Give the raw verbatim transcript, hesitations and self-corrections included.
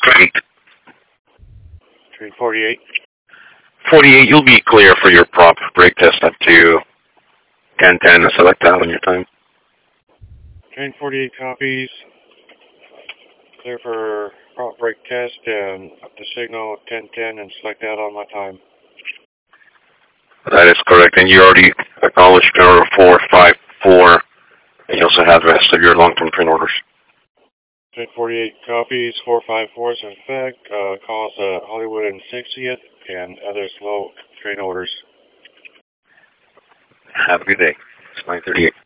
Great. Train forty-eight. forty-eight, you'll be clear for your prop brake test up to ten ten and select out on your time. Train forty-eight copies. Clear for prop brake test and up to signal ten ten and select out on my time. That is correct, and you already acknowledged error four five four, and you also have the rest of your long-term train orders. Train forty-eight copies, four five four is in effect, uh, calls uh, Hollywood and sixtieth, and other slow train orders. Have a good day. It's nine thirty-eight.